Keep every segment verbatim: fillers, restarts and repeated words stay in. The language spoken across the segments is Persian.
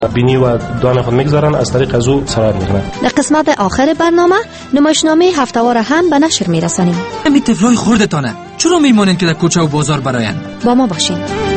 بینی و دان خود میگذارن، از طریق از او سرایت میکنن. در قسمت آخر برنامه نمایشنامه هفته‌وار هم به نشر میرسانیم. همین طفلای خوردتانه چرا میمانند که در کوچه و بازار براین؟ با ما باشین.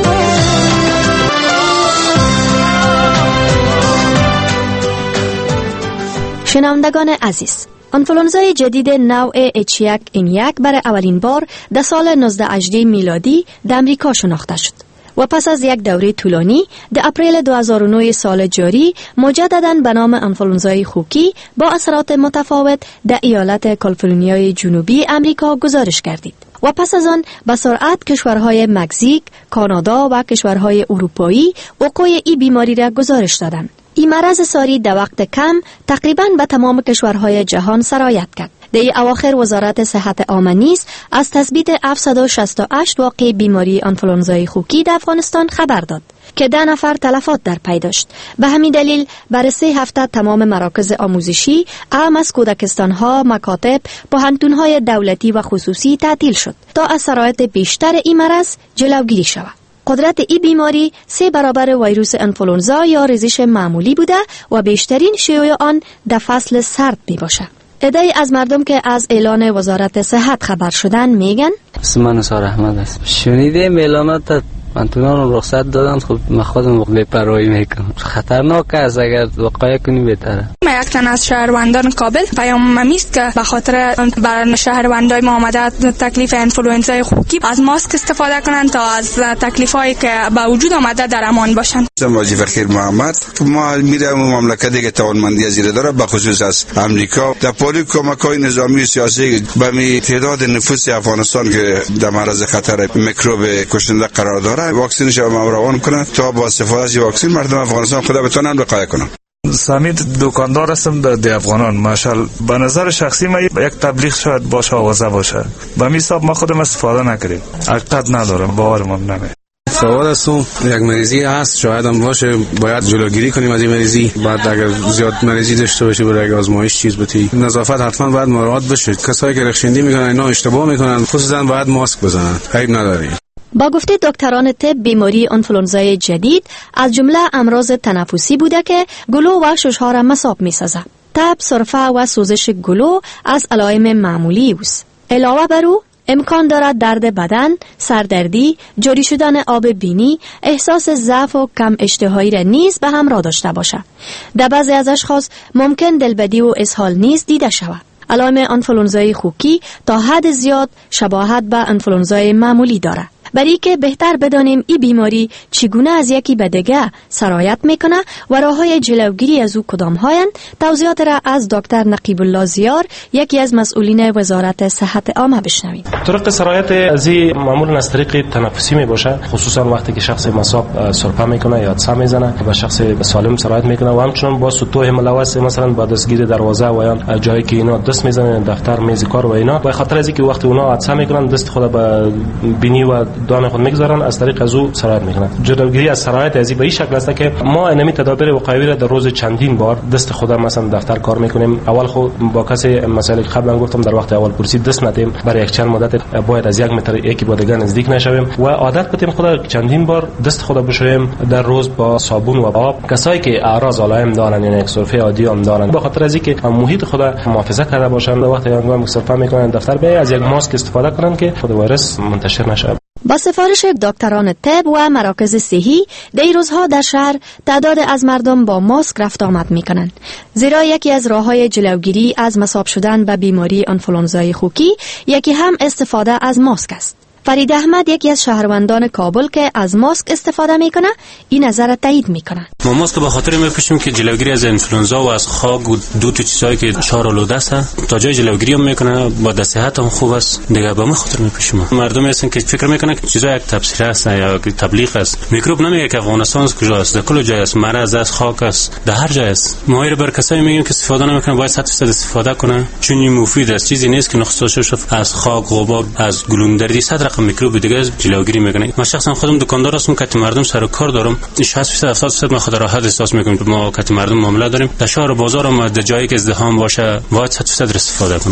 شنوندگان عزیز، انفلونزای جدید نوع اچ یک ان یک برای اولین بار در سال نوزده هجده میلادی در امریکا شناخته شد و پس از یک دوره طولانی در اپریل دو هزار و نه سال جاری مجدداً به نام انفلونزای خوکی با اثرات متفاوت در ایالت کالیفرنیای جنوبی امریکا گزارش گردید و پس از آن به سرعت کشورهای مکزیک، کانادا و کشورهای اروپایی وقوع این بیماری را گزارش دادند. این مرض ساری در وقت کم تقریباً به تمام کشورهای جهان سرایت کرد. در اواخر وزارت صحت عامه نیز از تثبیت هفتصد و شصت و هشت واقع بیماری انفلونزای خوکی در افغانستان خبر داد که ده نفر تلفات در پی داشت. به همین دلیل برای سه هفته تمام مراکز آموزشی اهم از کودکستان‌ها، مکاتب، پوهنتون‌های دولتی و خصوصی تعطیل شد تا از سرایت بیشتر این مرض جلوگیری شود. قدرت این بیماری سه برابر ویروس انفلونزا یا ریزش معمولی بوده و بیشترین شیوع آن در فصل سرد می باشه. عده‌ای از مردم که از اعلان وزارت صحت خبر شدن میگن اسم من نثار احمد است. شنیدم اعلانات پنتونان رو رخصت دادن، خب من خودم بی‌پروایی میکنم. خطرناک است، اگر وقایع کنی بهتره. من یک تن از شهروندان کابل پیامم است که به خاطر برای شهروندای ما آمده تکلیف انفلوئنزای خوکی از ماسک استفاده کنند تا از تکلیفایی که به وجود آمده در امان باشند. واجی فخر محمد ما میرم مملکتی که توانمندی زیر داره، به خصوص از امریکا در پالی کمک‌های نظامی سیاسی به می تعداد نفوس افغانستان که در معرض خطر میکروب کشنده قرار داره واکسینش رو روان کنند تا با استفاده از واکسین مردم افغانستان خود بتونن وقایع کنند. سمید دکاندار هستم در افغانان. ماشاءالله به نظر شخصی من یک تبلیغ شاید باشه آوازه باشه، به می حساب ما خودم استفاده نکردیم، حقیقت ندارم، باورم نمیاد. سوال هستم یک مریضی هست شاید هم باشه، باید جلوگیری کنیم از این مریضی، بعد اگر زیاد مریضی داشته باشه برای آزمایش چیز بتی نظافت حتما باید مراعات بشه. کسایی که رخشندی میکنن اینا اشتباه میکنن، خصوصا باید ماسک بزنن، عیب نداره. با گفته دکتران طب بیماری انفلونزای جدید از جمله امراض تنفسی بوده که گلو و ششها را مصاب می‌سازد. تب، سرفه و سوزش گلو از علائم معمولی است. علاوه بر او امکان دارد درد بدن، سردردی، جاری شدن آب بینی، احساس ضعف و کم اشتهایی را نیز به همراه داشته باشد. در بعضی از اشخاص ممکن دلبدی و اسهال نیز دیده شود. علائم انفلونزای خوکی تا حد زیاد شباهت به انفلونزای معمولی دارد. برای که بهتر بدانیم این بیماری چگونه از یکی به دیگه سرایت میکنه و راههای جلوگیری از او کدام هایند، توضیحات را از دکتر نقیب الله زیار، یکی از مسئولین وزارت صحت عامه بشنویم. طرق سرایت از این معمولا از طریق تنفسی می باشه، خصوصا وقتی که شخص مصاب سرفه میکنه یا عطسه میزنه و شخص سالم سرایت میکنه و همچنین با سطوح ملوث مثلا با دستگیر دروازه و یا جایی که اینا دست میزنن، دفتر، میز کار و اینا، به خاطر از اینکه وقتی اونا عطسه میکنن دست خود به بینی و دان خود میگذارن، از طریق از او سرایت میکنن. جلوگیری از سرایت از این به این شکل است که ما انمی تدابیر وقایعی را در روز چندین بار دست خودم مثلا دفتر کار میکنیم. اول خود با کسی مسائل قبلا گفتم در وقت اول پرسید دست ندیم، برای یک چند مدت باید از یک متر یکی با دیگر نزدیک نشویم و عادت بدیم خود چندین بار دست خود بشویم در روز با صابون و آب. کسایی که اعراض علائم دارن یعنی سرفه عادی هم دارن، به خاطر از اینکه محیط خود محافظت کرده باشند وقتی هنگام سرفه میکنن دفتر به از یک ماسک استفاده کنن که خود ویروس منتشر نشه. با سفارش دکتران طب و مراکز صحی در این روزها در شهر تعداد از مردم با ماسک رفت آمد میکنند، زیرا یکی از راههای جلوگیری از مصاب شدن به بیماری انفلونزای خوکی یکی هم استفاده از ماسک است. فرید احمد یکی از شهروندان کابل که از ماسک استفاده میکنه این نظر را تایید میکنه. ما ماسک به خاطر میپوشیم که جلوگیری از انفلونزا و از خاک و دو تا چیزایی که شار آلوده است تا جای جلوگیری هم میکنه، با صحت هم خوب است. دیگه به ما خاطر میپوشیم. مردم هستن که فکر میکنن که چیزا یک تفسیر است یا تبلیغ است. میکروب نمیگه که افغانستان کجاست، در کل جای است، مرض است، خاک است، در هر جای است. ما رو بر کسایی میگیم که استفاده نمیکنن باید صد درصد استفاده کنه، چون این مفید است. چیزی نیست که نقصش از خاک، غبار، از گلوندردی صد میکروب دیگه جلوگیری میکنه. من شخصا خودم دکاندار هستم که مردم سر و کار دارم، شصت درصد هفتاد درصد ما خود راحت احساس میکنم که ما که مردم معامله داریم. در شهر و بازار هم در جایی که ازدحام باشه باید صد درصد استفاده کنه.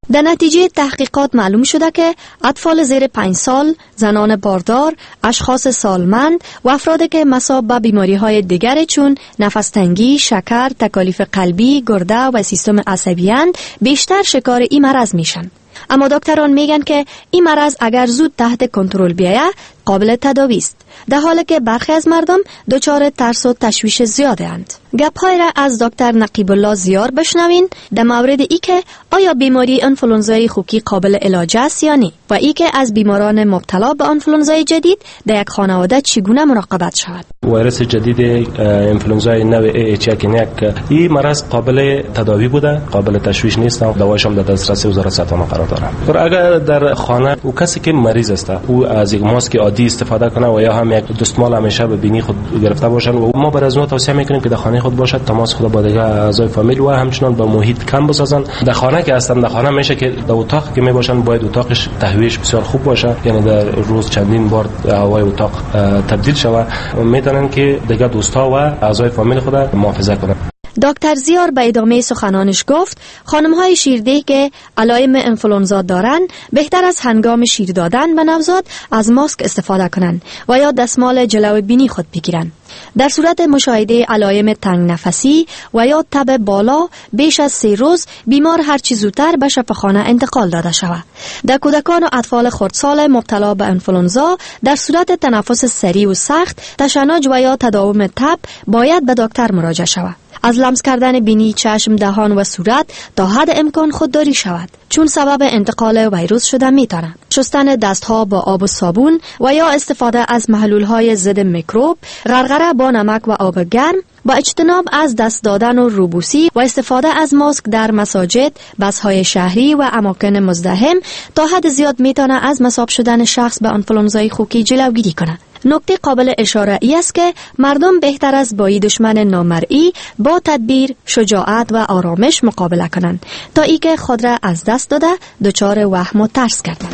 در نتیجه تحقیقات معلوم شده که اطفال زیر پنج سال، زنان باردار، اشخاص سالمند و افرادی که مصاب به بیماری‌های دیگر چون نفس تنگی، شکر، تکالیف قلبی، گرده و سیستم عصبی‌اند بیشتر شکار این مرض میشن. اما دکتران میگن که این مرض اگر زود تحت کنترل بیاید قابل تداوی است، در حالی که برخی از مردم دچار ترس و تشویش زیاده اند. گپ‌های را از دکتر نقیب الله زیار بشنوین در مورد ای که آیا بیماری انفلونزای خوکی قابل علاج است یا نه و ای که از بیماران مبتلا به انفلونزای جدید در یک خانواده چگونه مراقبت شود. ویروس جدید انفلونزای نو ای اچ یک این مرض قابل تداوی بوده، قابل تشویش نیست و دوایش هم در دسترس وزارت صحت عامه قرار داره. پر اگر در خانه او کسی که مریض است او از یک ماسک عادی استفاده کنه و یا هم یک دستمال همیشه به بینی خود گرفته باشن و ما بر از اون توصیه میکنیم که در خانه خود باشد، تماس خود با دیگه اعضای فامیل و همچنان با محیط کم بسازن. در خانه که هستن در خانه میشه که در اتاق که میباشن باید اتاقش تهویهش بسیار خوب باشه، یعنی در روز چندین بار هوای اتاق تبدیل شود و میتونن که دیگه دوستا و اعضای فامیل خود محافظت کنن. دکتر زیار به ادامه سخنانش گفت خانم‌های شیرده که علائم انفلونزا دارند بهتر از هنگام شیر دادن به نوزاد از ماسک استفاده کنند و یا دستمال جلو بینی خود بگیرند. در صورت مشاهده علائم تنگ نفسی و یا تب بالا بیش از سه روز بیمار هر چه زودتر به شفاخانه انتقال داده شود. در کودکان و اطفال خردسال مبتلا به انفلونزا در صورت تنفس سریع و سخت، تشنج و یا تداوم تب باید به دکتر مراجعه شود. از لمس کردن بینی، چشم، دهان و صورت تا حد امکان خودداری شود، چون سبب انتقال ویروس شده میتونه. شستن دستها با آب و صابون و یا استفاده از محلول‌های ضد میکروب، غرغره با نمک و آب گرم، با اجتناب از دست دادن و روبوسی و استفاده از ماسک در مساجد، بس‌های شهری و اماکن مزدحم تا حد زیاد میتونه از مصاب شدن شخص به انفلونزای خوکی جلوگیری کنه. نکته قابل اشاره ای است که مردم بهتر از با دشمن نامرئی با تدبیر، شجاعت و آرامش مقابله کنند تا ای که خود را از دست داده دچار وهم و ترس کردند.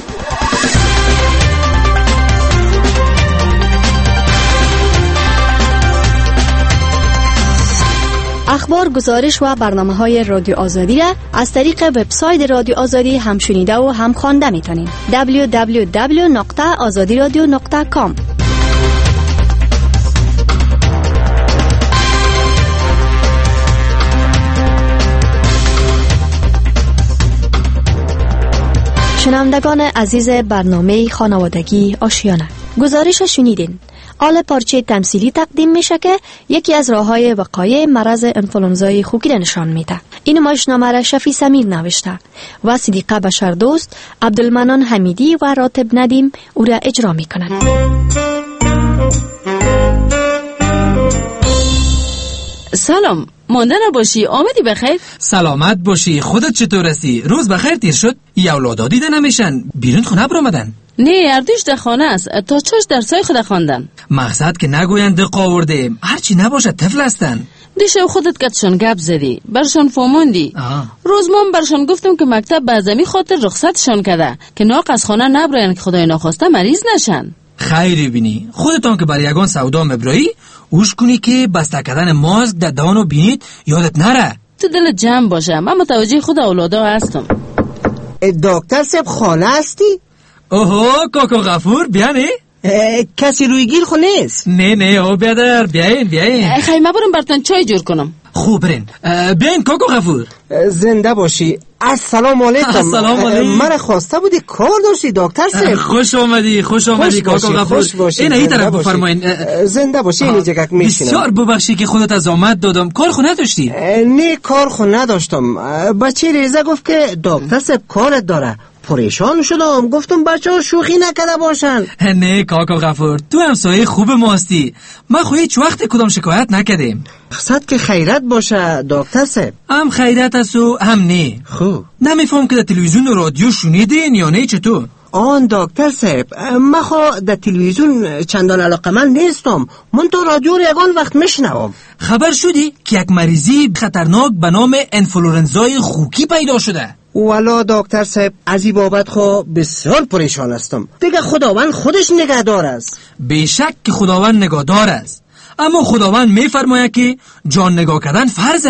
اخبار، گزارش و برنامه‌های رادیو آزادی را از طریق وبسایت رادیو آزادی هم شنیده و هم خوانده می‌تونید. دبلیو دبلیو دبلیو دات آزادی رادیو دات کام. شنوندگان عزیز برنامه خانوادگی آشیانه، گزارش شنیدین. آل پارچه تمثیلی تقدیم میشه که یکی از راه‌های وقایع مرض انفلونزای خوکی را نشان میده. این نمایشنامه را شفیع سمیر نوشته و صدیقه بشردوست، عبدالمنان حمیدی و راتب ندیم او را اجرا میکنند. سلام، مانده نباشی، آمدی بخیر؟ سلامت باشی، خودت چطور هستی؟ روز بخیر تیر شد؟ ی اولادا دیده نمیشن، بیرون خونه برآمدن؟ نه، اردوش در خانه است، تا چاش درسای خود خواندن. مقصد که نگویند دق آورده، هرچی نباشه طفل هستن. دیشب خودت کتشان گپ زدی، برشان فهموندی. روز من برشان گفتم که مکتب به ازمی خاطر رخصتشان کده که ناق از خانه نبراین که خدای ناخواسته مریض نشن. خیری بینی، خودتان که بر یگان سودا مبرایی اوش کنی که بسته کردن ماسک در دهان و بینیت یادت نره. تو دل جمع باشه، من متوجه خود اولادا هستم. دکتر صاحب خانه هستی؟ اوهو کاکا غفور بیانه؟ کسی روی گیر خو نیست؟ نه نه او بیادر بیاین بیاین. خیمه برم برتن چای جور کنم. خوب برین بیاین کاکا غفور. زنده باشی. السلام علیکم. السلام علیکم. مرا خواسته بودی کار داشتی دکتر صاحب؟ خوش آمدی خوش آمدی کاکا غفور. این این طرف بفرمایین. زنده باشی. اینجا که میشینم. بسیار ببخشی که خودت از آمد دادم. کار خو نداشتی؟ نه کار خو نداشتم. بچه ریزه گفت که دکتر صاحب کارت داره. پریشان شدم، گفتم بچه ها شوخی نکرده باشن. نه کاکا غفور، تو همسایه خوب ما هستی. ما خو هیچ وقت کدام شکایت نکردیم. مقصد که خیرت باشه دکتر صاحب. هم خیرت است و هم نه. خوب نمیفهم که در تلویزیون و رادیو شنیدین یا نه چطور؟ آن دکتر صاحب، من خو در تلویزیون چندان علاقمند نیستم، من تو رادیو رو یگان وقت میشنوم. خبر شدی که یک مریضی خطرناک به نام انفلونزای خوکی پیدا شده؟ والا دکتر صاحب، از این بابت خو بسیار پریشان هستم. دیگه خداوند خودش نگهدار است. بیشک که خداوند نگهدار است، اما خداوند میفرماید که جان نگاه کردن فرض است.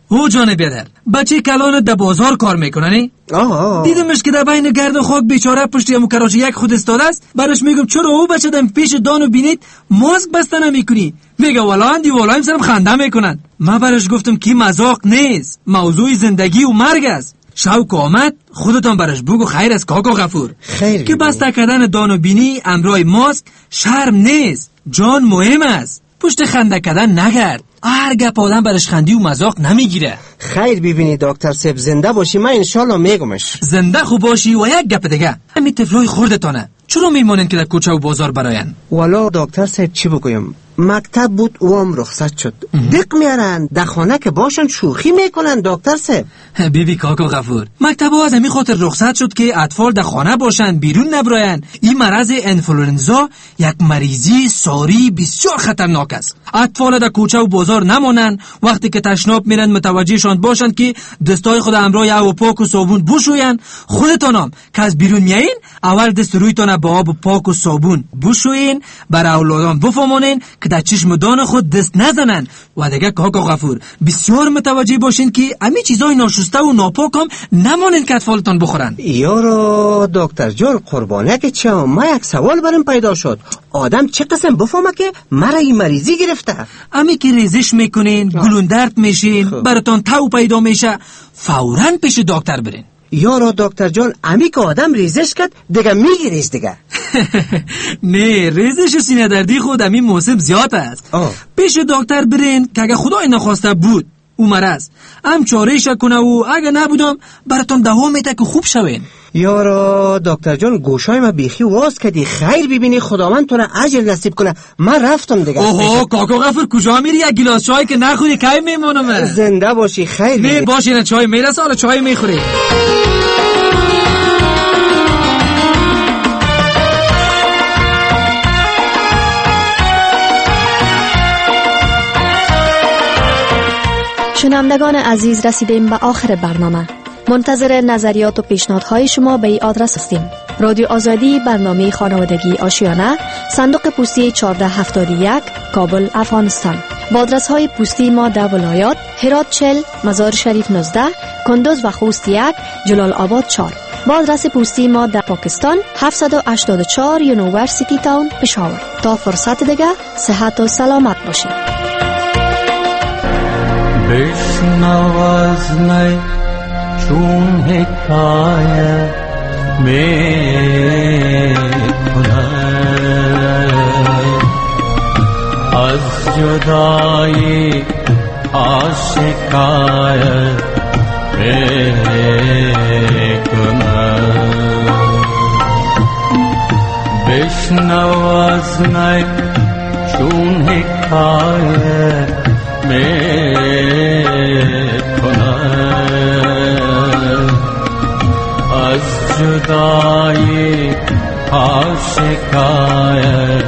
او جان بیادر بچه کلان در بازار کار میکنه نی؟ آه دیدمش که در بین گرد و خاک بیچاره پشتی همون کراچی یک خود استاده است. برش میگم چرا او بچه دم پیش دان و بینید ماسک بسته نمیکنی؟ میگه والا اندی والا هم سرم خنده میکنن. من برش گفتم که مذاق نیست، موضوع زندگی و مرگ است. شوق آمد خودتان برش بگو خیر است کاکا غفور خیر که بسته کردن دان و بینی امرای ماسک شرم نیست، جان مهم است. پشت خنده کردن نگرد، هر گپ آدم برش خندی و مذاق نمیگیره. خیر ببینی دکتر صاحب زنده باشی من انشالله میگمش. زنده خوب باشی و یک گپ دیگه همین طفلای خوردتانه چرا میمونن که در کوچه و بازار براین؟ والا دکتر صاحب چی بگویم، مکتب بود او هم رخصت شد. دق میارن در خانه که باشن شوخی میکنن دکتر صاحب. بیبی کاکا غفور مکتب ها از همین خاطر رخصت شد که اطفال در خانه باشن بیرون نبراین. این مرض انفلوئنزا یک مریضی ساری بسیار خطرناک است. اطفال در کوچه و بازار نمانن، وقتی که تشناب میرن متوجهشان باشند که دستای خود امرای آب و پاک و صابون بشوین. خودتانم که از بیرون میایین اول دست رویتان با آب و پاک و صابون بشوین، بر اولادان بفهمونین که در چشم دان خود دست نزنن. و دیگه کاکا غفور بسیار متوجه باشین که امی چیزای ناشسته و ناپاک هم نمانین که اطفالتان بخورن. یارو دکتر جان قربانه که چه ما یک سوال برم پیدا شد، آدم چه قسم بفهمه که مرا این مریضی گرفته؟ امی که ریزش میکنین گلون درد میشین براتان تاو پیدا میشه فوراً پیش دکتر برین. یارو دکتر جان امی که آدم ریزش کرد دیگه میگیریش دیگه. نه ریزش سینه دردی خود امی موسم زیاد است. آه. پیش دکتر برین که اگه خدای نخواسته بود او مرض هم چارهش کنه و اگه نبودم براتون دوام میده که خوب شوین. یارو دکتر جان گوشای ما بیخی واز کردی، خیر ببینی خداوند تو را اجر نصیب کنه. من رفتم دیگه. اوه کاکا غفور کجا میری؟ یک گلاس چای که نخوری کی میمونم؟ زنده باشی خیر نه باشی نه چای میرسه حالا چای میخوری. شنوندگان عزیز رسیدیم به آخر برنامه. منتظر نظریات و پیشنهادهای شما به این آدرس هستیم: رادیو آزادی، برنامه خانوادگی آشیانه، صندوق پستی چهارده هفتاد و یک، کابل، افغانستان. با آدرس های پستی ما در ولایات: هرات چهل، مزار شریف نوزده، کندوز و خوست یک، جلال آباد چهار. با آدرس پستی ما در پاکستان: هفتصد و هشتاد و چهار، یونیورسیتی تاون، پشاور. تا فرصت دیگه صحت و سلامت باشید. بشنو از می چون حکایت می کند از جدایی آشکایت می کند. بشنو از می چون حکایت می از جدایی آشکایت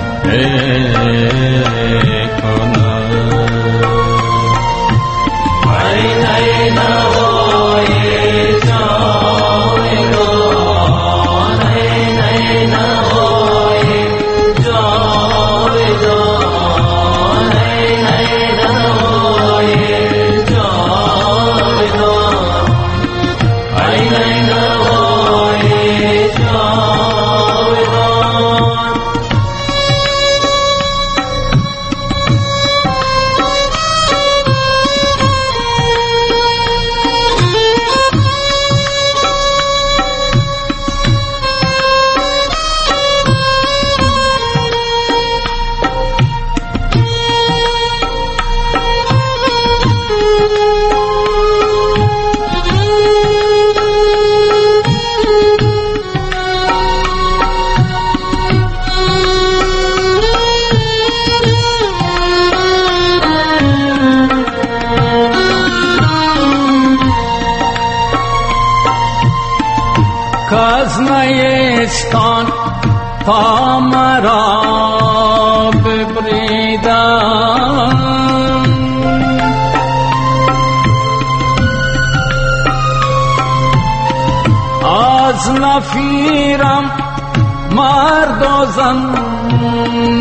میکنم. ای ای نوای جاودان، ای ای نوای جاودان، ای ای نوای جاودان، ای ای کازنایستان تا مرا ببریدن، از نفیرم مرد و زن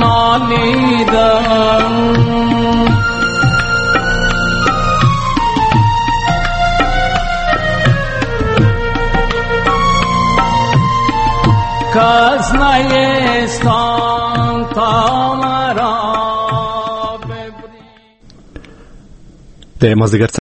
نالیدن. باز نیستان تا مرا د مازدیګر